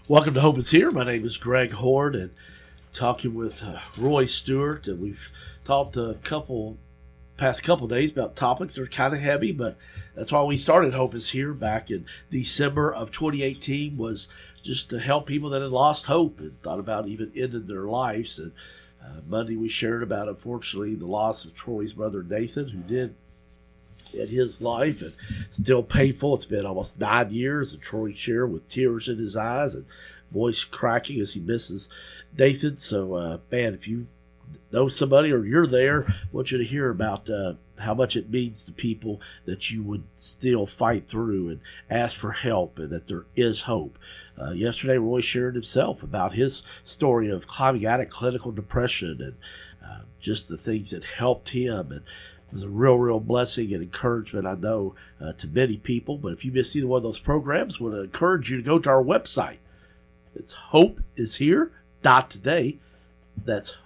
Welcome to Hope is Here. My name is Greg Horde, and talking with Roy Stewart, and we've talked past couple days about topics that are kind of heavy, but that's why we started Hope is Here back in December of 2018, was just to help people that had lost hope and thought about even ending their lives. And Monday we shared about, unfortunately, the loss of Troy's brother Nathan, who did in his life, and still painful. It's been almost 9 years, and Troy shared with tears in his eyes and voice cracking as he misses Nathan. So, man, if you know somebody or you're there, I want you to hear about how much it means to people that you would still fight through and ask for help, and that there is hope. Yesterday, Roy shared himself about his story of climbing out of clinical depression and just the things that helped him. And it was a real blessing and encouragement, I know, to many people. But if you missed either one of those programs, I want to encourage you to go to our website. It's hopeishere.today. That's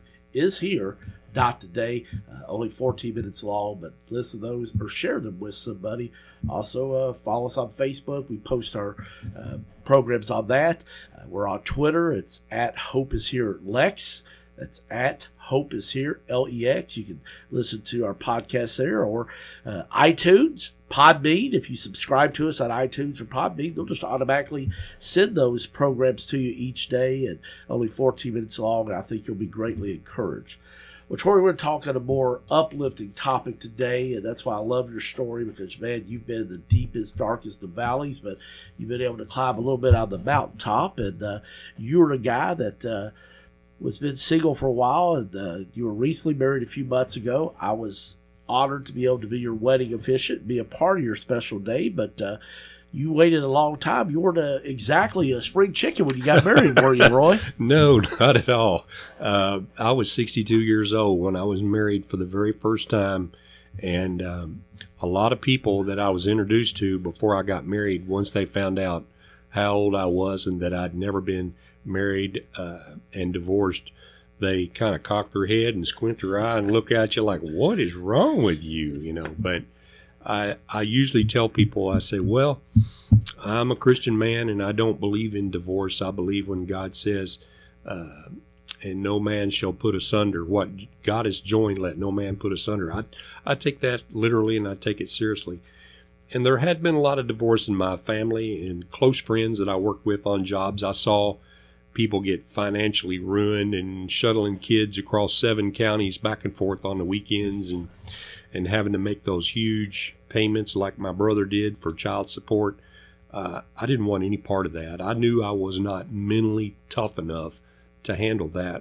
hopeishere.today. Only 14 minutes long, but listen to those or share them with somebody. Also, follow us on Facebook. We post our programs on that. We're on Twitter. It's at hopeisherelex. That's at Hope is Here, LEX. You can listen to our podcast there, or iTunes, Podbean. If you subscribe to us on iTunes or Podbean, they'll just automatically send those programs to you each day, and only 14 minutes long, and I think you'll be greatly encouraged. Well, Troy, we're talking a more uplifting topic today, and that's why I love your story, because, man, you've been in the deepest, darkest of valleys, but you've been able to climb a little bit on the mountaintop, and you're a guy that was been single for a while, and you were recently married a few months ago. I was honored to be able to be your wedding officiant, be a part of your special day, but you waited a long time. You weren't exactly a spring chicken when you got married, were you, Roy? No, not at all. I was 62 years old when I was married for the very first time, and a lot of people that I was introduced to before I got married, once they found out how old I was and that I'd never been married and divorced, they kind of cock their head and squint their eye and look at you like, what is wrong with you? But I usually tell people, I say, well, I'm a Christian man and I don't believe in divorce. I believe when God says, and no man shall put asunder what God has joined, let no man put asunder. I take that literally, and I take it seriously. And there had been a lot of divorce in my family, and close friends that I worked with on jobs. I saw people get financially ruined and shuttling kids across 7 counties back and forth on the weekends, and having to make those huge payments like my brother did for child support. I didn't want any part of that. I knew I was not mentally tough enough to handle that.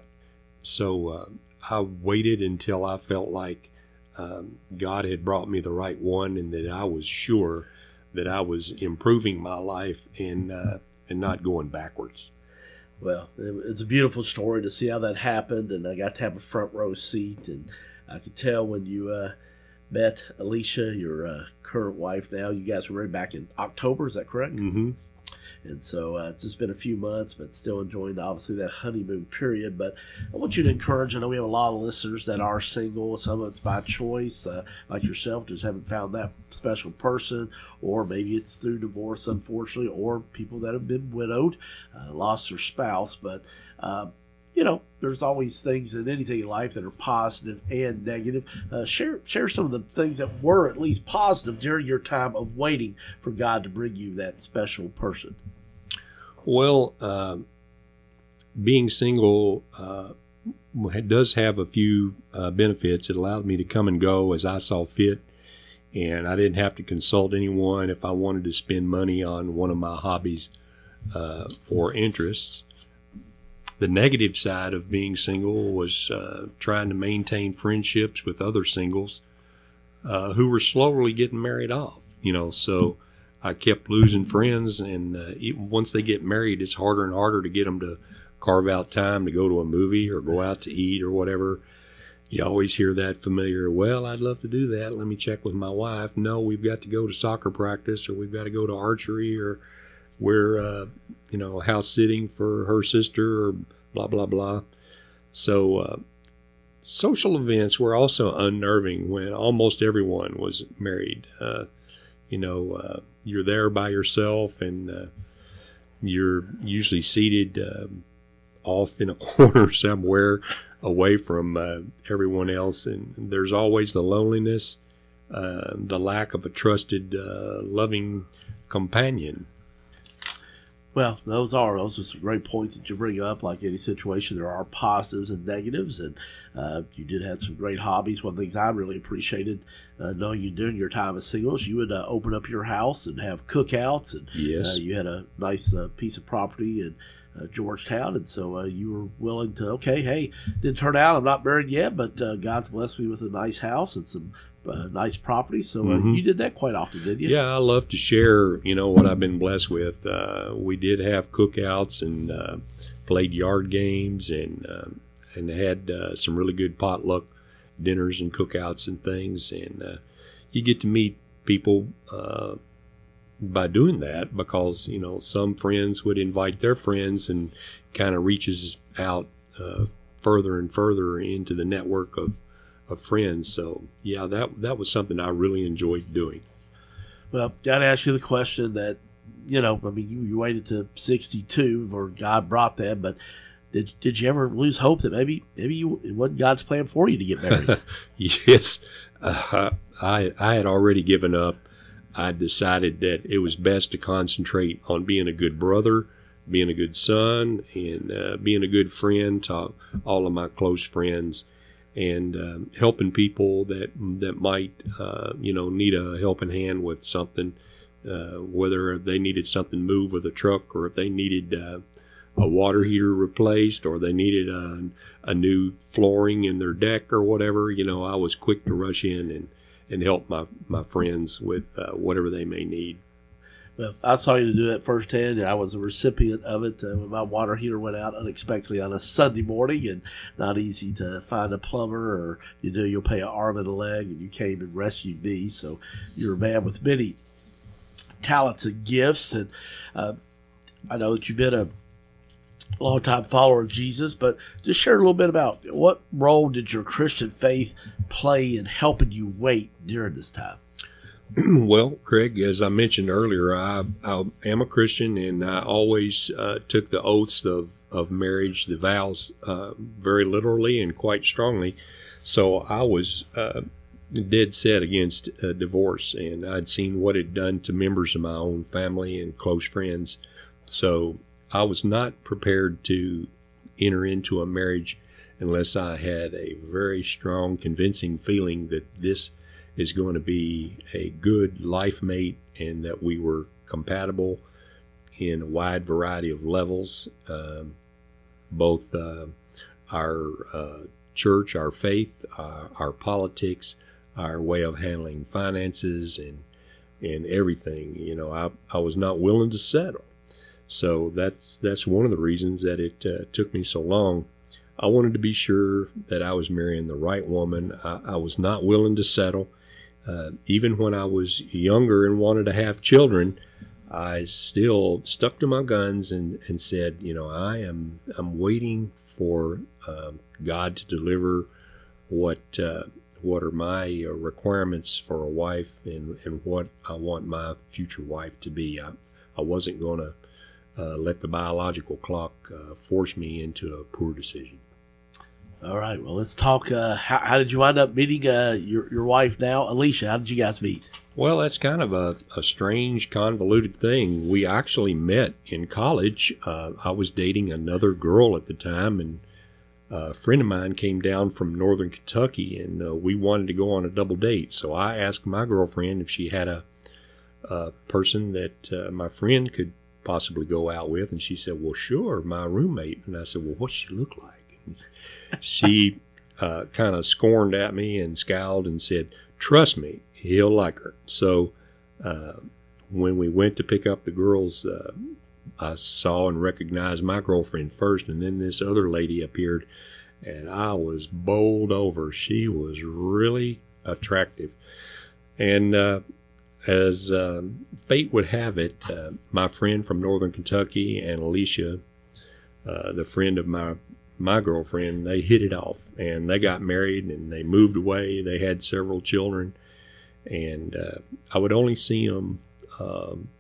So I waited until I felt like God had brought me the right one, and that I was sure that I was improving my life and not going backwards. Well, it's a beautiful story to see how that happened, and I got to have a front row seat, and I could tell when you met Alicia, your current wife now. You guys were married back in October, is that correct? Mm-hmm. And so it's just been a few months, but still enjoying, obviously, that honeymoon period. But I want you to encourage, I know we have a lot of listeners that are single. Some of it's by choice, like yourself, just haven't found that special person, or maybe it's through divorce, unfortunately, or people that have been widowed, lost their spouse. But, there's always things in anything in life that are positive and negative. Share some of the things that were at least positive during your time of waiting for God to bring you that special person. Well, being single does have a few benefits. It allowed me to come and go as I saw fit, and I didn't have to consult anyone if I wanted to spend money on one of my hobbies or interests. The negative side of being single was trying to maintain friendships with other singles who were slowly getting married off. So I kept losing friends, and once they get married, it's harder and harder to get them to carve out time to go to a movie or go out to eat or whatever. You always hear that familiar, well, I'd love to do that. Let me check with my wife. No, we've got to go to soccer practice, or we've got to go to archery, or we're, house sitting for her sister, or blah, blah, blah. So social events were also unnerving when almost everyone was married. You're there by yourself, and you're usually seated off in a corner somewhere away from everyone else, and there's always the loneliness, the lack of a trusted, loving companion. Well, those are some great points that you bring up. Like any situation, there are positives and negatives, and you did have some great hobbies. One of the things I really appreciated knowing you during your time as singles, you would open up your house and have cookouts, and Yes. you had a nice piece of property in Georgetown, and so you were willing to, okay, hey, didn't turn out, I'm not married yet, but God's blessed me with a nice house and some nice property. So you did that quite often, didn't you? Yeah, I love to share, what I've been blessed with. We did have cookouts and played yard games and had some really good potluck dinners and cookouts and things. And you get to meet people by doing that because, some friends would invite their friends and kind of reaches out further and further into the network of friends. So yeah, that was something I really enjoyed doing. Well, got to ask you the question that, you waited to 62 or God brought that, but did you ever lose hope that maybe it wasn't God's plan for you to get married? Yes. I had already given up. I decided that it was best to concentrate on being a good brother, being a good son, and being a good friend to all of my close friends, and helping people that might need a helping hand with something, whether they needed something moved with a truck, or if they needed a water heater replaced, or they needed a new flooring in their deck or whatever. I was quick to rush in and help my friends with whatever they may need. Well, I saw you do it firsthand, and I was a recipient of it when my water heater went out unexpectedly on a Sunday morning, and not easy to find a plumber, or you'll pay an arm and a leg, and you came and rescued me. So you're a man with many talents and gifts, and I know that you've been a long-time follower of Jesus, but just share a little bit about what role did your Christian faith play in helping you wait during this time? Well, Craig, as I mentioned earlier, I am a Christian, and I always took the oaths of marriage, the vows, very literally and quite strongly. So I was dead set against divorce, and I'd seen what it done to members of my own family and close friends. So I was not prepared to enter into a marriage unless I had a very strong, convincing feeling that this is going to be a good life mate and that we were compatible in a wide variety of levels, both our church, our faith, our politics, our way of handling finances, and everything. I was not willing to settle. So that's one of the reasons that it took me so long. I wanted to be sure that I was marrying the right woman. I was not willing to settle. Even when I was younger and wanted to have children, I still stuck to my guns and said, I'm waiting for God to deliver what are my requirements for a wife and what I want my future wife to be. I wasn't going to let the biological clock force me into a poor decision. All right. Well, let's talk. How did you wind up meeting your wife now, Alicia? How did you guys meet? Well, that's kind of a strange, convoluted thing. We actually met in college. I was dating another girl at the time, and a friend of mine came down from northern Kentucky, and we wanted to go on a double date. So I asked my girlfriend if she had a person that my friend could possibly go out with, and she said, well, sure, my roommate. And I said, well, what's she look like? And she kind of scorned at me and scowled and said, trust me, he'll like her. So when we went to pick up the girls, I saw and recognized my girlfriend first, and then this other lady appeared, and I was bowled over. She was really attractive. And as fate would have it, my friend from northern Kentucky and Alicia, the friend of my girlfriend, they hit it off, and they got married, and they moved away. They had several children, and I would only see them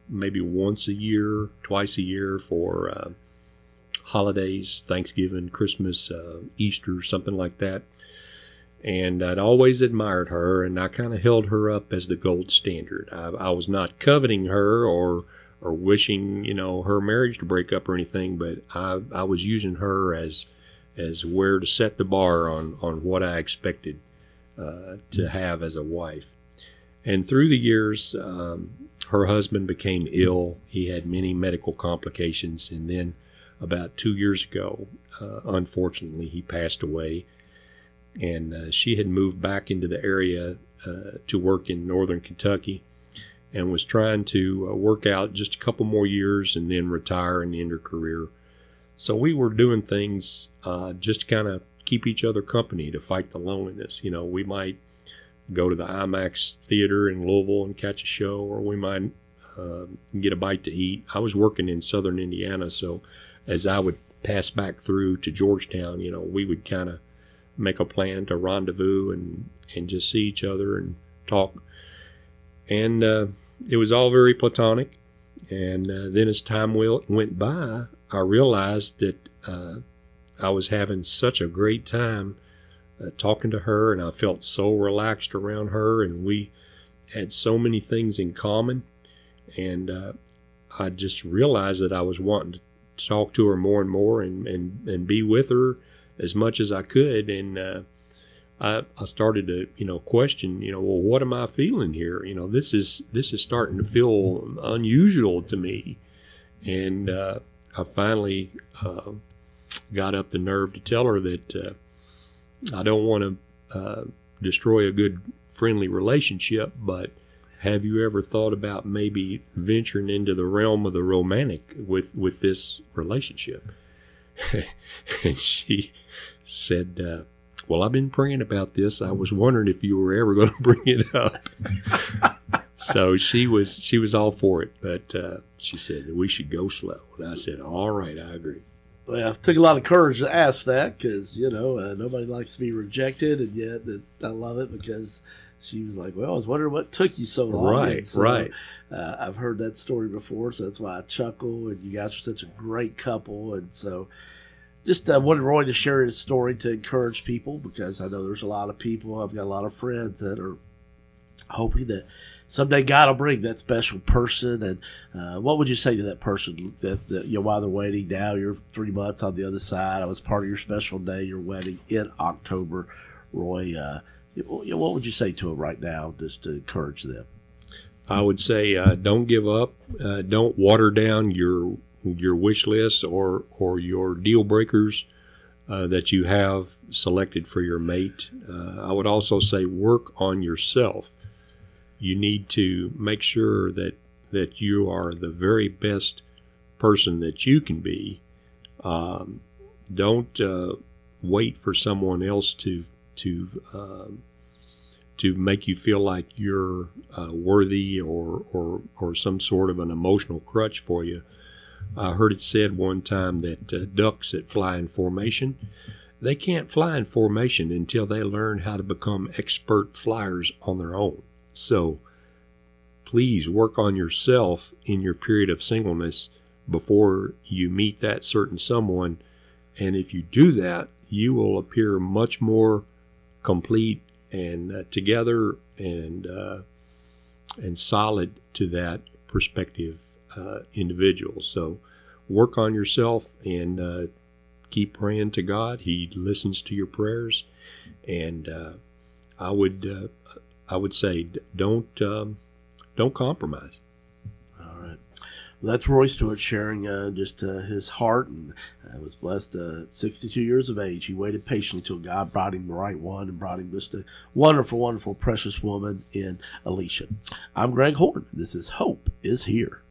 maybe once a year, twice a year for holidays, Thanksgiving, Christmas, Easter, something like that. And I'd always admired her, and I kind of held her up as the gold standard. I was not coveting her or wishing, her marriage to break up or anything, but I was using her as where to set the bar on what I expected to have as a wife. And through the years, her husband became ill. He had many medical complications, and then about 2 years ago, unfortunately, he passed away. And she had moved back into the area to work in northern Kentucky and was trying to work out just a couple more years and then retire and end her career. So we were doing things just to kind of keep each other company, to fight the loneliness. We might go to the IMAX theater in Louisville and catch a show, or we might get a bite to eat. I was working in southern Indiana, so as I would pass back through to Georgetown, we would kind of make a plan to rendezvous and just see each other and talk. And it was all very platonic. And then as time went by, I realized that I was having such a great time talking to her, and I felt so relaxed around her, and we had so many things in common. And I just realized that I was wanting to talk to her more and more and be with her as much as I could. And I started to question, well, what am I feeling here? This is starting to feel unusual to me. And I finally got up the nerve to tell her that I don't want to destroy a good friendly relationship, but have you ever thought about maybe venturing into the realm of the romantic with this relationship? And she said, well, I've been praying about this. I was wondering if you were ever going to bring it up. So she was all for it, but she said that we should go slow. And I said, all right, I agree. Well, it took a lot of courage to ask that, because, nobody likes to be rejected, and yet I love it because she was like, well, I was wondering what took you so long. Right, so, right. I've heard that story before, so that's why I chuckle, and you guys are such a great couple. And so just wanted Roy to share his story to encourage people, because I know there's a lot of people, I've got a lot of friends that are hoping that someday God will bring that special person. And what would you say to that person that while they're waiting now, you're 3 months on the other side, I was part of your special day, your wedding in October, Roy, what would you say to them right now just to encourage them? I would say don't give up. Don't water down your wish list or your deal breakers that you have selected for your mate. I would also say work on yourself. You need to make sure that you are the very best person that you can be. Don't wait for someone else to make you feel like you're worthy or some sort of an emotional crutch for you. I heard it said one time that ducks that fly in formation, they can't fly in formation until they learn how to become expert flyers on their own. So please work on yourself in your period of singleness before you meet that certain someone. And if you do that, you will appear much more complete and together and solid to that prospective individual. So work on yourself and keep praying to God. He listens to your prayers, and I would say don't compromise. All right. Well, that's Roy Stewart sharing just his heart, and was blessed 62 years of age. He waited patiently till God brought him the right one and brought him just a wonderful, wonderful, precious woman in Alicia. I'm Greg Horton. This is Hope is Here.